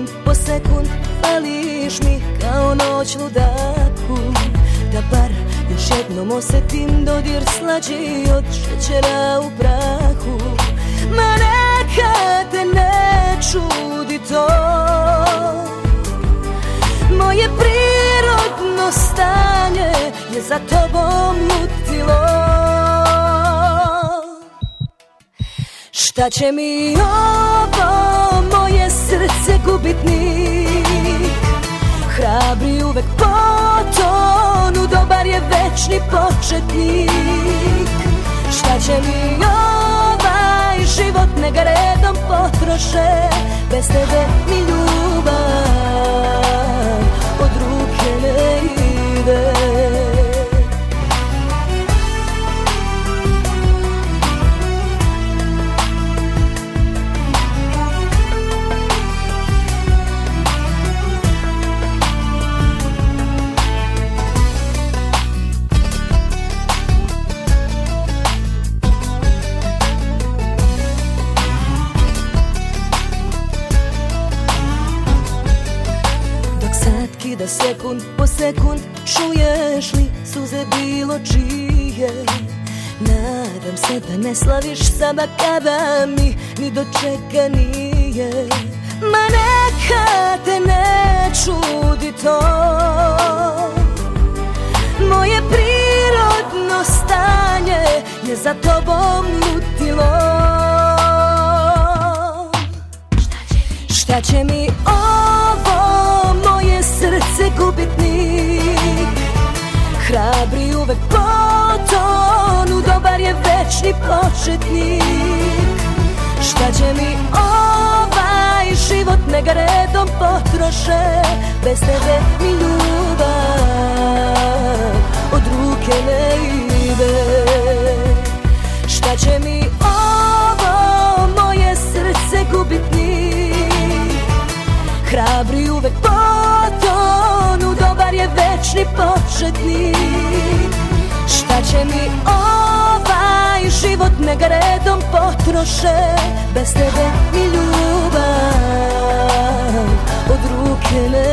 po sekund fališ mi kao noć ludaku. Da bar još jednom osetim dodir slađi od šećera u prahu. Ma neka te ne čudi to, moje prirodno stanje je za tobom lutilo. Šta će mi ovo moje srce gubitnik, hrabri uvek potonu, dobar je večni početnik. Šta će mi ovaj život, ne ga redom potroše, bez tebe mi ljubav od ruke ne ide. Da sekund po sekund čuješ li suze bilo čije. Nadam se da ne slaviš sada kada mi ni do čega nije. Ma neka te ne čudi to, moje prirodno stanje je za tobom lutilo. Šta će mi ovo moje srce gubitnik, hrabri uvek potonu, dobar je večni početnik. Šta će mi ovaj život, ne ga redom potroše, bez tebe mi ljubav od ruke ne ide. Šta će mi ovo moje srce gubitnik, hrabri uvek potonu, dobar je večni početnik. Šta će mi ovaj život, ne ga redom potroše, bez tebe mi ljubav od ruke ne